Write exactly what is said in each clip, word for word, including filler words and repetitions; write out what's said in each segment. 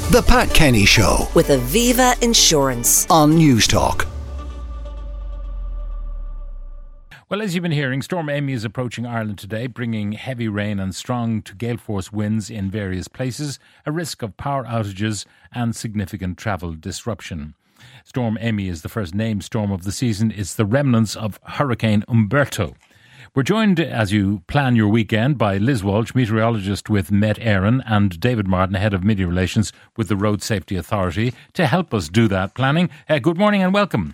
The Pat Kenny Show with Aviva Insurance on Newstalk. Well, as you've been hearing, Storm Amy is approaching Ireland today, bringing heavy rain and strong to gale force winds in various places, a risk of power outages and significant travel disruption. Storm Amy is the first named storm of the season. It's the remnants of Hurricane Umberto. We're joined, as you plan your weekend, by Liz Walsh, meteorologist with Met Éireann, and David Martin, head of media relations with the Road Safety Authority, to help us do that planning. Uh, good morning and welcome.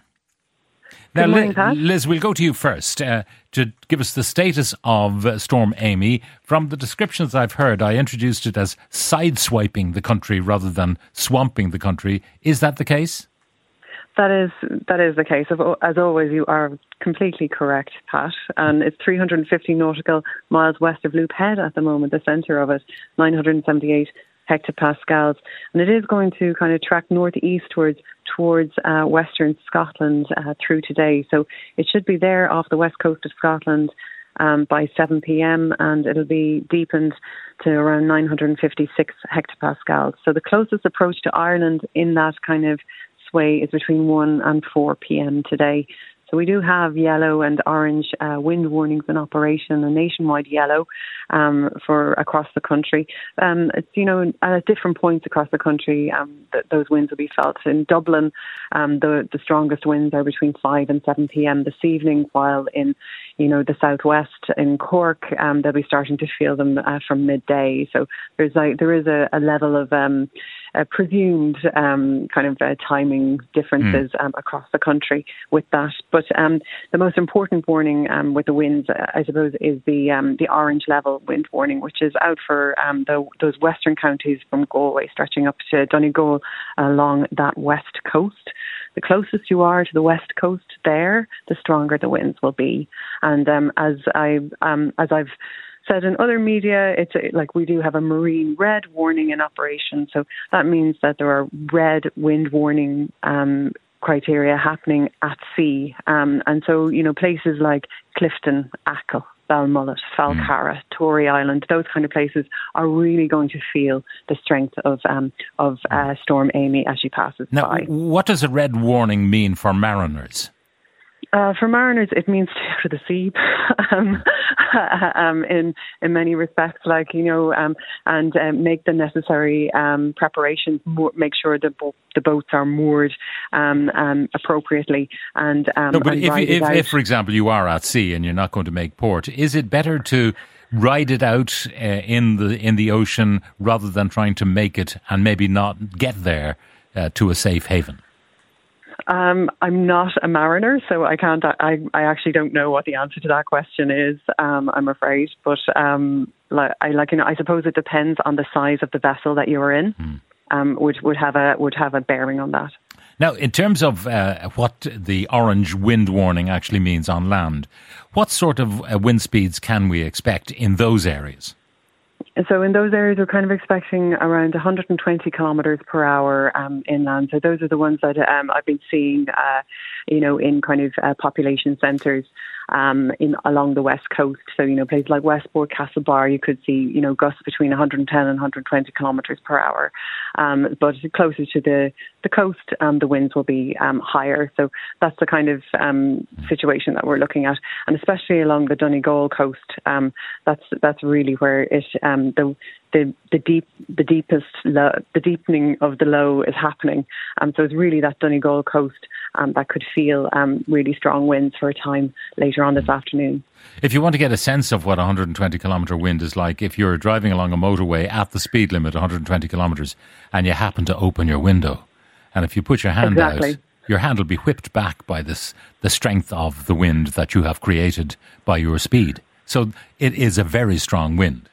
Now, Good morning, Pat. Liz, we'll go to you first uh, to give us the status of uh, Storm Amy. From the descriptions I've heard, I introduced it as sideswiping the country rather than swamping the country. Is that the case? That is that is the case. As always, you are completely correct, Pat. And it's three hundred fifty nautical miles west of Loop Head at the moment, the centre of it, nine hundred seventy-eight hectopascals. And it is going to kind of track northeastwards towards uh, western Scotland uh, through today. So it should be there off the west coast of Scotland um, by seven p.m. and it'll be deepened to around nine hundred fifty-six hectopascals. So the closest approach to Ireland in that kind of way is between one and four p.m. today. So we do have yellow and orange uh, wind warnings in operation, a nationwide yellow um, for across the country. Um, it's, you know, at different points across the country, um, th- those winds will be felt. In Dublin, um, the, the strongest winds are between five and seven p.m. this evening, while in, you know, the southwest in Cork, um, they'll be starting to feel them uh, from midday. So there's like there is a, a level of um, uh, presumed um, kind of uh, timing differences mm. um, across the country with that. But um, the most important warning um, with the winds, uh, I suppose, is the um, the orange level wind warning, which is out for um, the, those western counties from Galway, stretching up to Donegal along that west coast. The closest you are to the west coast there, the stronger the winds will be. And um, as I um, as I've said in other media, it's a, like we do have a marine red warning in operation. So that means that there are red wind warning um, criteria happening at sea. Um, and so, you know, places like Clifton, Achill, Balmullet, Falcarra, mm. Tory Island, those kind of places are really going to feel the strength of um, of uh, Storm Amy as she passes now, by. What does a red warning mean for mariners? Uh, for mariners, it means stay out of the sea um, um, in in many respects, like, you know, um, and um, make the necessary um, preparations, mo- make sure the, bo- the boats are moored um, um, appropriately. And, um, no, but and if, if, if, if, for example, you are at sea and you're not going to make port, is it better to ride it out uh, in the in the ocean rather than trying to make it and maybe not get there uh, to a safe haven? Um, I'm not a mariner, so I can't. I, I actually don't know what the answer to that question is. Um, I'm afraid, but um, like, I like you know, I suppose it depends on the size of the vessel that you are in. Mm. Um, would would have a would have a bearing on that. Now, in terms of uh, what the orange wind warning actually means on land, what sort of uh, wind speeds can we expect in those areas? So in those areas, we're kind of expecting around one hundred twenty kilometres per hour um, inland. So those are the ones that um, I've been seeing, uh, you know, in kind of uh, population centres um, in along the west coast. So, you know, places like Westport, Castlebar, you could see, you know, gusts between one hundred ten and one hundred twenty kilometres per hour. Um, but closer to the, the coast, um, the winds will be um, higher. So that's the kind of um, situation that we're looking at. And especially along the Donegal coast, um, that's that's really where it um, the the the deep the deepest lo- the deepening of the low is happening. Um, so it's really that Donegal coast um, that could feel um, really strong winds for a time later on this afternoon. If you want to get a sense of what a one hundred twenty kilometre wind is like, if you're driving along a motorway at the speed limit, one hundred twenty kilometres, and you happen to open your window, and if you put your hand exactly. out, your hand will be whipped back by this the strength of the wind that you have created by your speed. So it is a very strong wind.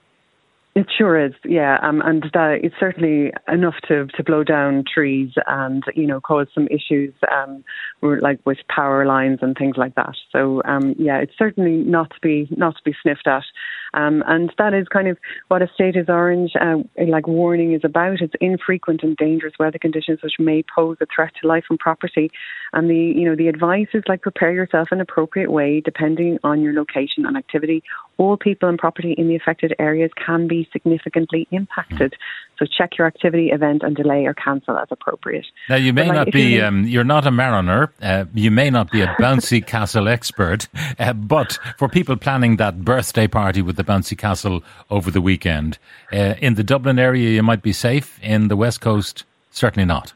It sure is, yeah, um, and that it's certainly enough to, to blow down trees and, you know, cause some issues, um, like with power lines and things like that. So, um, yeah, it's certainly not to be not to be sniffed at, um, and that is kind of what a state is orange, uh, like warning is about. It's infrequent and dangerous weather conditions which may pose a threat to life and property, and the you know the advice is like prepare yourself in an appropriate way depending on your location and activity. all people and property in the affected areas can be significantly impacted. So check your activity, event, and delay or cancel as appropriate. Now, you may like, not be, you're, um, you're not a mariner, uh, you may not be a bouncy castle expert, uh, but for people planning that birthday party with the bouncy castle over the weekend, uh, in the Dublin area you might be safe, in the West Coast, certainly not.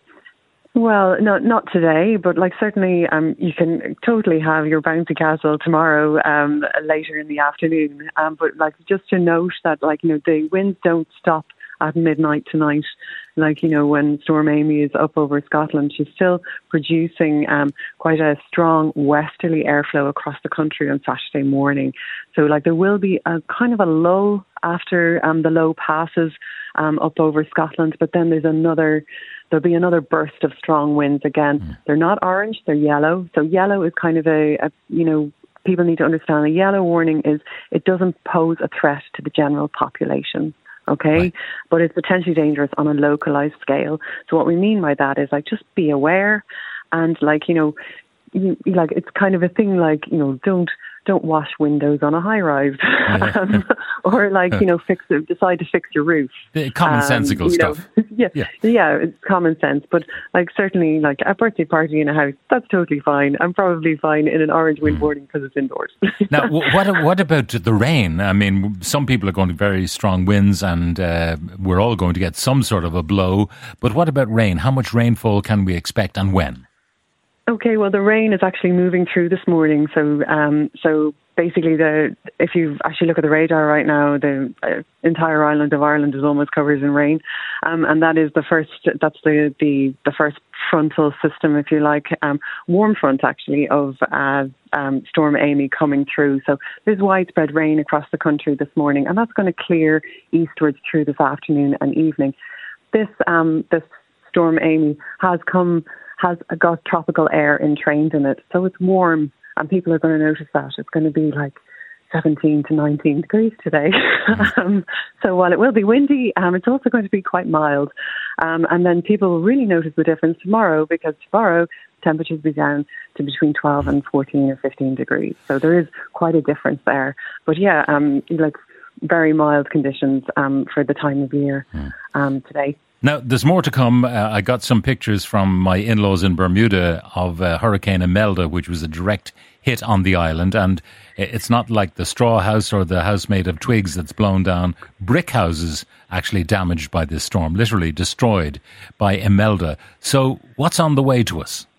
Well, no, not today, but like certainly um, you can totally have your bouncy castle tomorrow um, later in the afternoon. Um, but like just to note that like, you know, the winds don't stop at midnight tonight. Like, you know, when Storm Amy is up over Scotland, she's still producing um, quite a strong westerly airflow across the country on Saturday morning. So like there will be a kind of a lull after um, the low passes um, up over Scotland, but then there's another There'll be another burst of strong winds again. Mm. They're not orange, they're yellow. So yellow is kind of a, a, you know, people need to understand a yellow warning is it doesn't pose a threat to the general population, okay? Right. But it's potentially dangerous on a localized scale. So what we mean by that is like just be aware and like, you know, you, like it's kind of a thing like, you know, don't don't wash windows on a high rise yeah. um, or like, you know, fix it, decide to fix your roof. The commonsensical um, stuff. Know, yeah, yeah, yeah, it's common sense. But like certainly like a birthday party in a house, that's totally fine. I'm probably fine in an orange wind mm. warning because it's indoors. Now, what what about the rain? I mean, some people are going to very strong winds and uh, we're all going to get some sort of a blow. But what about rain? How much rainfall can we expect and when? Okay, well, the rain is actually moving through this morning. So, um, so basically, the if you actually look at the radar right now, the uh, entire island of Ireland is almost covered in rain, um, and that is the first. That's the the, the first frontal system, if you like, um, warm front actually of uh, um, Storm Amy coming through. So there's widespread rain across the country this morning, and that's going to clear eastwards through this afternoon and evening. This um, this Storm Amy has come. has got tropical air entrained in it. So it's warm and people are going to notice that. It's going to be like seventeen to nineteen degrees today. um, so while it will be windy, um, it's also going to be quite mild. Um, and then people will really notice the difference tomorrow because tomorrow temperatures will be down to between twelve and fourteen or fifteen degrees. So there is quite a difference there. But yeah, um, like very mild conditions um, for the time of year um, today. Now, there's more to come. Uh, I got some pictures from my in-laws in Bermuda of uh, Hurricane Imelda, which was a direct hit on the island. And it's not like the straw house or the house made of twigs that's blown down. Brick houses actually damaged by this storm, literally destroyed by Imelda. So what's on the way to us?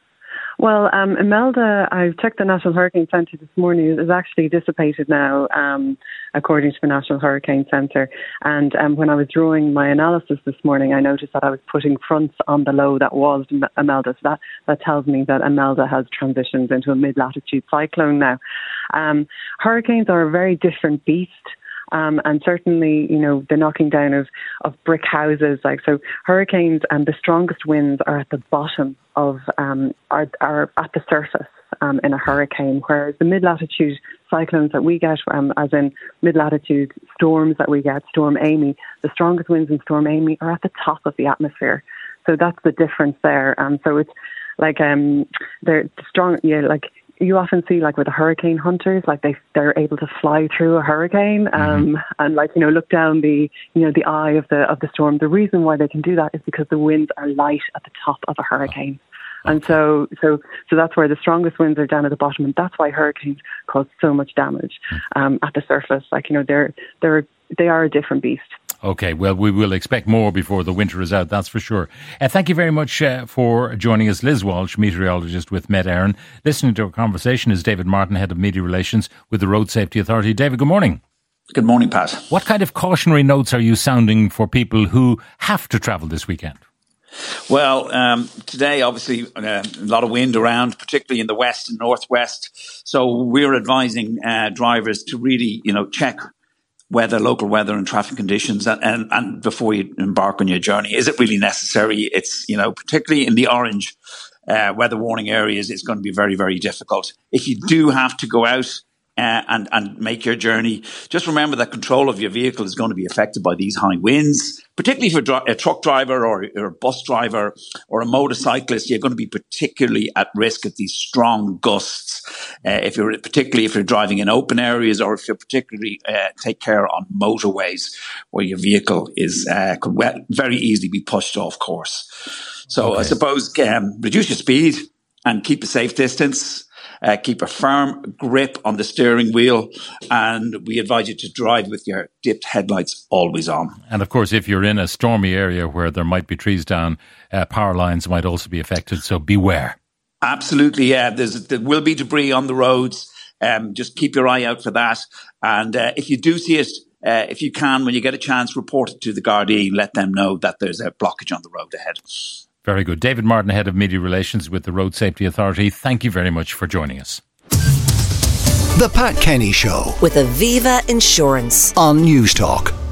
Well, um, Imelda, I've checked the National Hurricane Centre this morning, is actually dissipated now, um, according to the National Hurricane Centre. And um, when I was drawing my analysis this morning, I noticed that I was putting fronts on the low that was Imelda. So that, that tells me that Imelda has transitioned into a mid-latitude cyclone now. Um, hurricanes are a very different beast. Um, and certainly, you know, the knocking down of, of brick houses, like so hurricanes and the strongest winds are at the bottom of, um, are, are at the surface um, in a hurricane, whereas the mid-latitude cyclones that we get, um, as in mid-latitude storms that we get, Storm Amy, the strongest winds in Storm Amy are at the top of the atmosphere. So that's the difference there. Um, so it's like, um, they're strong, yeah, like, you often see, like, with the hurricane hunters, like, they, they're able to fly through a hurricane um, mm-hmm. and, like, you know, look down the, you know, the eye of the of the storm. The reason why they can do that is because the winds are light at the top of a hurricane. Oh. And so, so, so that's where the strongest winds are down at the bottom. And that's why hurricanes cause so much damage um, at the surface. Like, you know, they're, they're, they are a different beast. Okay, well, we will expect more before the winter is out, that's for sure. Uh, thank you very much uh, for joining us. Liz Walsh, meteorologist with Met Éireann. Listening to our conversation is David Martin, Head of Media Relations with the Road Safety Authority. David, good morning. Good morning, Pat. What kind of cautionary notes are you sounding for people who have to travel this weekend? Well, um, today, obviously, uh, a lot of wind around, particularly in the west and northwest. So we're advising uh, drivers to really, you know, check weather, local weather and traffic conditions and, and, and before you embark on your journey. Is it really necessary? It's, you know, particularly in the orange uh, weather warning areas, it's going to be very, very difficult. If you do have to go out, Uh, and, and make your journey. Just remember that control of your vehicle is going to be affected by these high winds, particularly if you're dri- a truck driver or, or a bus driver or a motorcyclist. You're going to be particularly at risk of these strong gusts. Uh, if you're particularly if you're driving in open areas, or if you're particularly uh, take care on motorways where your vehicle is uh, could well, very easily be pushed off course. So okay. I suppose um, reduce your speed and keep a safe distance. Uh, keep a firm grip on the steering wheel, and we advise you to drive with your dipped headlights always on. And of course, if you're in a stormy area where there might be trees down, uh, power lines might also be affected, so beware. Absolutely, yeah. There's, there will be debris on the roads. Um, just keep your eye out for that. And uh, if you do see it, uh, if you can, when you get a chance, report it to the Gardaí. Let them know that there's a blockage on the road ahead. Very good. David Martin, Head of Media Relations with the Road Safety Authority, thank you very much for joining us. The Pat Kenny Show with Aviva Insurance on News Talk.